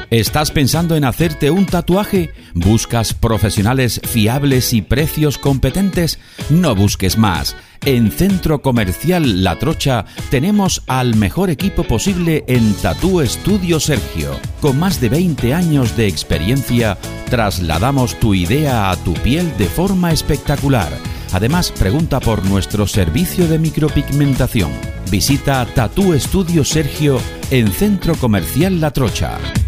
¿Estás pensando en hacerte un tatuaje? ¿Buscas profesionales fiables y precios competentes? No busques más. En Centro Comercial La Trocha tenemos al mejor equipo posible en Tatú Estudio Sergio. Con más de 20 años de experiencia, trasladamos tu idea a tu piel de forma espectacular. Además, pregunta por nuestro servicio de micropigmentación. Visita Tatú Estudio Sergio en Centro Comercial La Trocha.